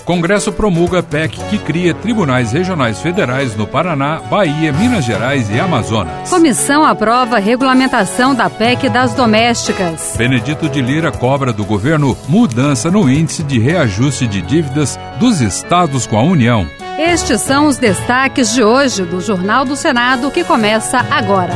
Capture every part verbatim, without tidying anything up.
Congresso promulga P E C que cria tribunais regionais federais no Paraná, Bahia, Minas Gerais e Amazonas. Comissão aprova a regulamentação da P E C das domésticas. Benedito de Lira cobra do governo mudança no índice de reajuste de dívidas dos estados com a União. Estes são os destaques de hoje do Jornal do Senado, que começa agora.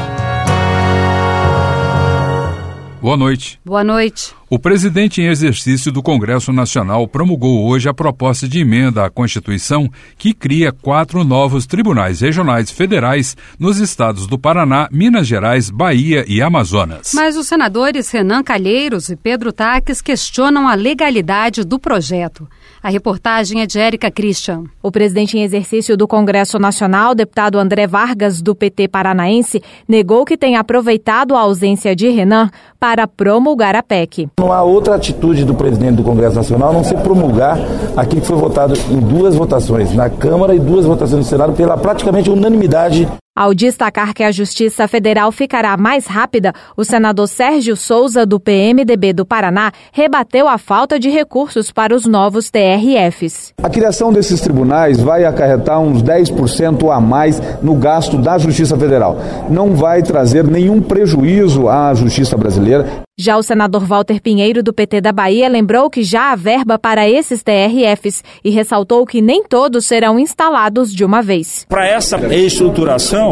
Boa noite. Boa noite. O presidente em exercício do Congresso Nacional promulgou hoje a proposta de emenda à Constituição que cria quatro novos tribunais regionais federais nos estados do Paraná, Minas Gerais, Bahia e Amazonas. Mas os senadores Renan Calheiros e Pedro Taques questionam a legalidade do projeto. A reportagem é de Érica Christian. O presidente em exercício do Congresso Nacional, deputado André Vargas, do P T paranaense, negou que tenha aproveitado a ausência de Renan para promulgar a P E C. Não há outra atitude do presidente do Congresso Nacional a não ser promulgar aquilo que foi votado em duas votações na Câmara e duas votações no Senado pela praticamente unanimidade. Ao destacar que a Justiça Federal ficará mais rápida, o senador Sérgio Souza, do P M D B do Paraná, rebateu a falta de recursos para os novos T R Fs. A criação desses tribunais vai acarretar uns dez por cento a mais no gasto da Justiça Federal. Não vai trazer nenhum prejuízo à Justiça brasileira. Já o senador Walter Pinheiro, do P T da Bahia, lembrou que já há verba para esses T R Fs e ressaltou que nem todos serão instalados de uma vez. Para essa estruturação,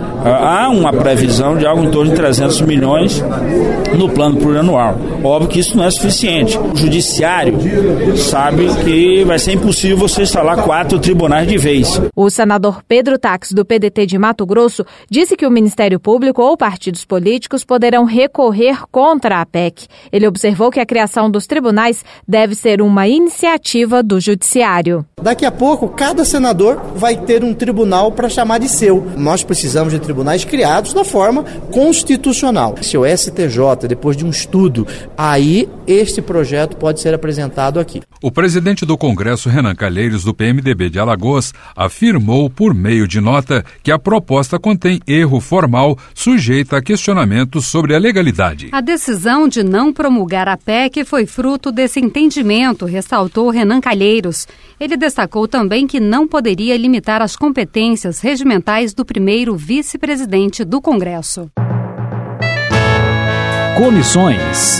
há uma previsão de algo em torno de trezentos milhões no plano plurianual. Óbvio que isso não é suficiente. O judiciário sabe que vai ser impossível você instalar quatro tribunais de vez. O senador Pedro Taques, do P D T de Mato Grosso, disse que o Ministério Público ou partidos políticos poderão recorrer contra a P E C. Ele observou que a criação dos tribunais deve ser uma iniciativa do judiciário. Daqui a pouco, cada senador vai ter um tribunal para chamar de seu. Nós precisamos de tribunais criados da forma constitucional. Se o S T J, depois de um estudo, aí este projeto pode ser apresentado aqui. O presidente do Congresso, Renan Calheiros, do P M D B de Alagoas, afirmou por meio de nota que a proposta contém erro formal sujeito a questionamentos sobre a legalidade. A decisão de não promulgar a P E C foi fruto desse entendimento, ressaltou Renan Calheiros. Ele destacou também que não poderia limitar as competências regimentais do primeiro vice-presidente do Congresso. Comissões.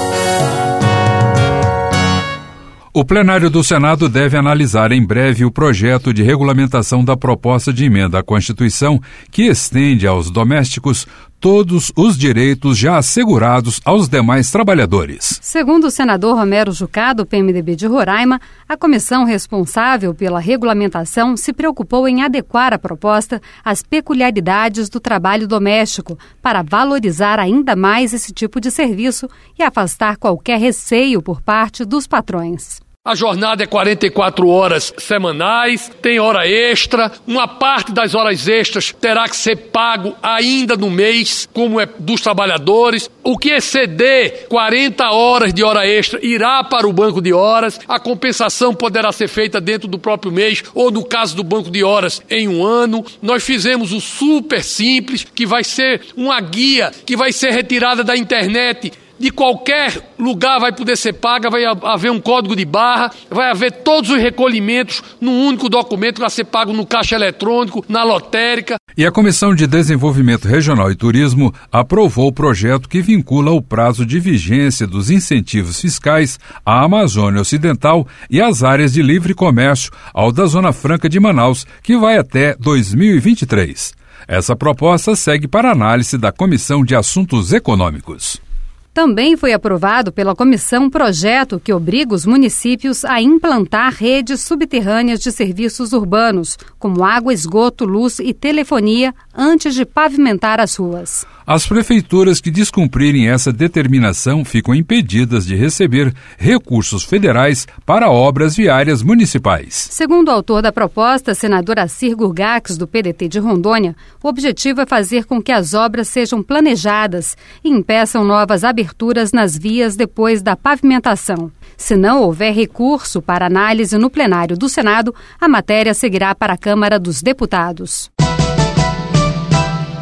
O plenário do Senado deve analisar em breve o projeto de regulamentação da proposta de emenda à Constituição que estende aos domésticos todos os direitos já assegurados aos demais trabalhadores. Segundo o senador Romero Jucá, do P M D B de Roraima, a comissão responsável pela regulamentação se preocupou em adequar a proposta às peculiaridades do trabalho doméstico para valorizar ainda mais esse tipo de serviço e afastar qualquer receio por parte dos patrões. A jornada é quarenta e quatro horas semanais, tem hora extra, uma parte das horas extras terá que ser pago ainda no mês, como é dos trabalhadores. O que exceder quarenta horas de hora extra irá para o banco de horas, a compensação poderá ser feita dentro do próprio mês ou, no caso do banco de horas, em um ano. Nós fizemos o super simples, que vai ser uma guia que vai ser retirada da internet. De qualquer lugar vai poder ser paga, vai haver um código de barra, vai haver todos os recolhimentos num único documento que vai ser pago no caixa eletrônico, na lotérica. E a Comissão de Desenvolvimento Regional e Turismo aprovou o projeto que vincula o prazo de vigência dos incentivos fiscais à Amazônia Ocidental e às áreas de livre comércio ao da Zona Franca de Manaus, que vai até dois mil e vinte e três. Essa proposta segue para análise da Comissão de Assuntos Econômicos. Também foi aprovado pela comissão um projeto que obriga os municípios a implantar redes subterrâneas de serviços urbanos, como água, esgoto, luz e telefonia, antes de pavimentar as ruas. As prefeituras que descumprirem essa determinação ficam impedidas de receber recursos federais para obras viárias municipais. Segundo o autor da proposta, senador Assir Gurgax, do P D T de Rondônia, o objetivo é fazer com que as obras sejam planejadas e impeçam novas aberturas nas vias depois da pavimentação. Se não houver recurso para análise no plenário do Senado, a matéria seguirá para a Câmara dos Deputados.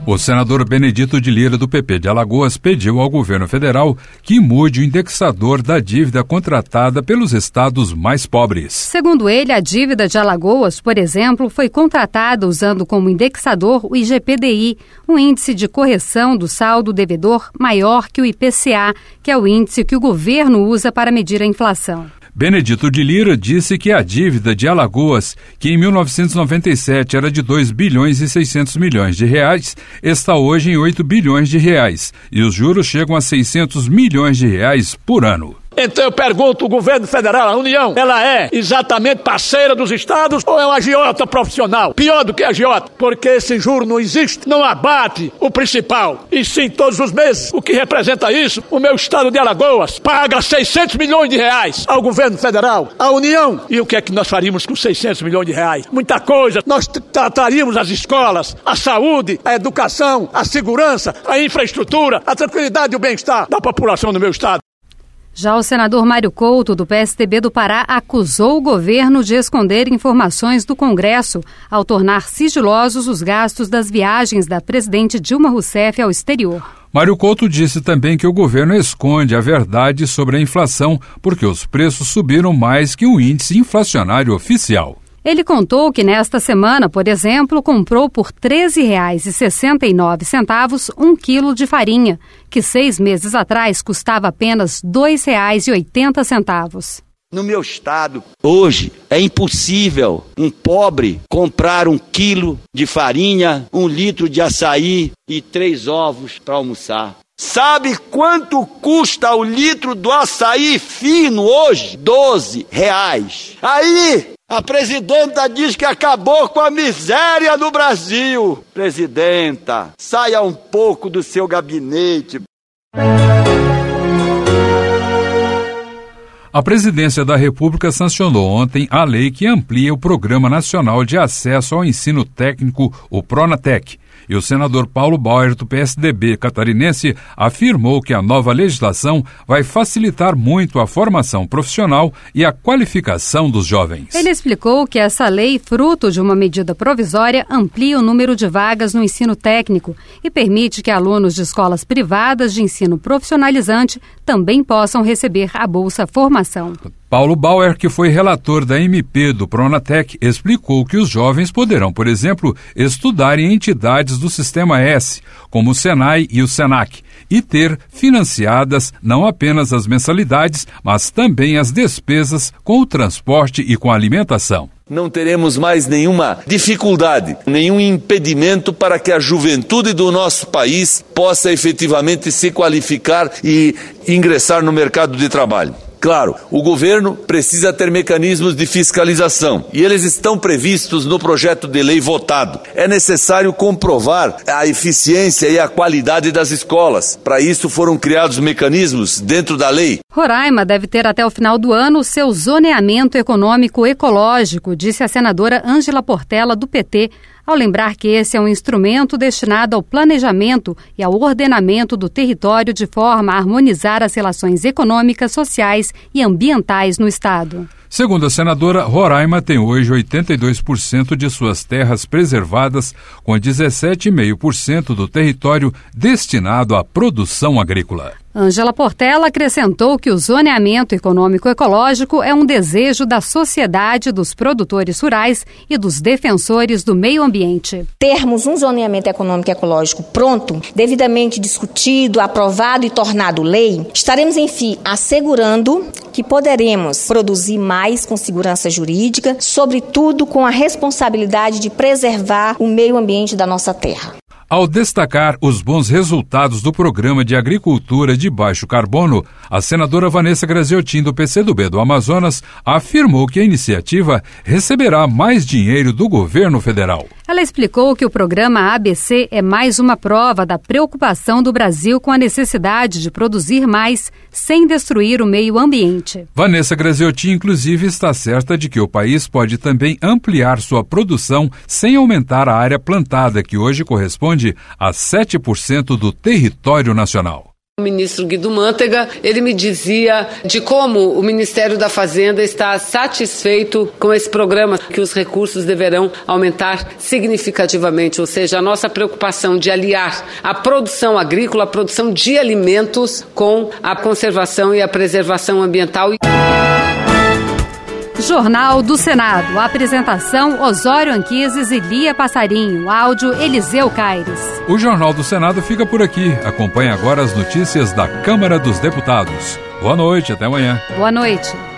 O senador Benedito de Lira, do P P de Alagoas, pediu ao governo federal que mude o indexador da dívida contratada pelos estados mais pobres. Segundo ele, a dívida de Alagoas, por exemplo, foi contratada usando como indexador o I G P D I, um índice de correção do saldo devedor maior que o I P C A, que é o índice que o governo usa para medir a inflação. Benedito de Lira disse que a dívida de Alagoas, que em mil novecentos e noventa e sete era de dois bilhões e seiscentos milhões de reais, está hoje em oito bilhões de reais e os juros chegam a seiscentos milhões de reais por ano. Então eu pergunto, o governo federal, a União, ela é exatamente parceira dos estados ou é uma agiota profissional? Pior do que agiota, porque esse juro não existe, não abate o principal, e sim todos os meses. O que representa isso? O meu estado de Alagoas paga seiscentos milhões de reais ao governo federal, à União. E o que é que nós faríamos com seiscentos milhões de reais? Muita coisa. Nós trataríamos as escolas, a saúde, a educação, a segurança, a infraestrutura, a tranquilidade e o bem-estar da população do meu estado. Já o senador Mário Couto, do P S D B do Pará, acusou o governo de esconder informações do Congresso ao tornar sigilosos os gastos das viagens da presidente Dilma Rousseff ao exterior. Mário Couto disse também que o governo esconde a verdade sobre a inflação porque os preços subiram mais que o índice inflacionário oficial. Ele contou que nesta semana, por exemplo, comprou por treze reais e sessenta e nove centavos um quilo de farinha, que seis meses atrás custava apenas dois reais e oitenta centavos. No meu estado, hoje, é impossível um pobre comprar um quilo de farinha, um litro de açaí e três ovos para almoçar. Sabe quanto custa o litro do açaí fino hoje? doze reais. Aí, a presidenta diz que acabou com a miséria no Brasil. Presidenta, saia um pouco do seu gabinete. A Presidência da República sancionou ontem a lei que amplia o Programa Nacional de Acesso ao Ensino Técnico, o Pronatec. E o senador Paulo Bauer, do P S D B catarinense, afirmou que a nova legislação vai facilitar muito a formação profissional e a qualificação dos jovens. Ele explicou que essa lei, fruto de uma medida provisória, amplia o número de vagas no ensino técnico e permite que alunos de escolas privadas de ensino profissionalizante também possam receber a Bolsa Formação. Paulo Bauer, que foi relator da M P do Pronatec, explicou que os jovens poderão, por exemplo, estudar em entidades do Sistema S, como o Senai e o Senac, e ter financiadas não apenas as mensalidades, mas também as despesas com o transporte e com a alimentação. Não teremos mais nenhuma dificuldade, nenhum impedimento para que a juventude do nosso país possa efetivamente se qualificar e ingressar no mercado de trabalho. Claro, o governo precisa ter mecanismos de fiscalização e eles estão previstos no projeto de lei votado. É necessário comprovar a eficiência e a qualidade das escolas. Para isso foram criados mecanismos dentro da lei. Roraima deve ter até o final do ano seu zoneamento econômico ecológico, disse a senadora Ângela Portela, do P T, ao lembrar que esse é um instrumento destinado ao planejamento e ao ordenamento do território de forma a harmonizar as relações econômicas, sociais e ambientais no estado. Segundo a senadora, Roraima tem hoje oitenta e dois por cento de suas terras preservadas, com dezessete vírgula cinco por cento do território destinado à produção agrícola. Ângela Portela acrescentou que o zoneamento econômico-ecológico é um desejo da sociedade, dos produtores rurais e dos defensores do meio ambiente. Termos um zoneamento econômico-ecológico pronto, devidamente discutido, aprovado e tornado lei, estaremos, enfim, assegurando que poderemos produzir mais com segurança jurídica, sobretudo com a responsabilidade de preservar o meio ambiente da nossa terra. Ao destacar os bons resultados do Programa de Agricultura de Baixo Carbono, a senadora Vanessa Graziotin, do P C do B do Amazonas, afirmou que a iniciativa receberá mais dinheiro do governo federal. Ela explicou que o programa A B C é mais uma prova da preocupação do Brasil com a necessidade de produzir mais sem destruir o meio ambiente. Vanessa Graziotin, inclusive, está certa de que o país pode também ampliar sua produção sem aumentar a área plantada, que hoje corresponde a sete por cento do território nacional. O ministro Guido Mantega, ele me dizia de como o Ministério da Fazenda está satisfeito com esse programa, que os recursos deverão aumentar significativamente, ou seja, a nossa preocupação de aliar a produção agrícola, a produção de alimentos com a conservação e a preservação ambiental. Jornal do Senado. Apresentação: Osório Anquises e Lia Passarinho. Áudio: Eliseu Caires. O Jornal do Senado fica por aqui. Acompanhe agora as notícias da Câmara dos Deputados. Boa noite, até amanhã. Boa noite.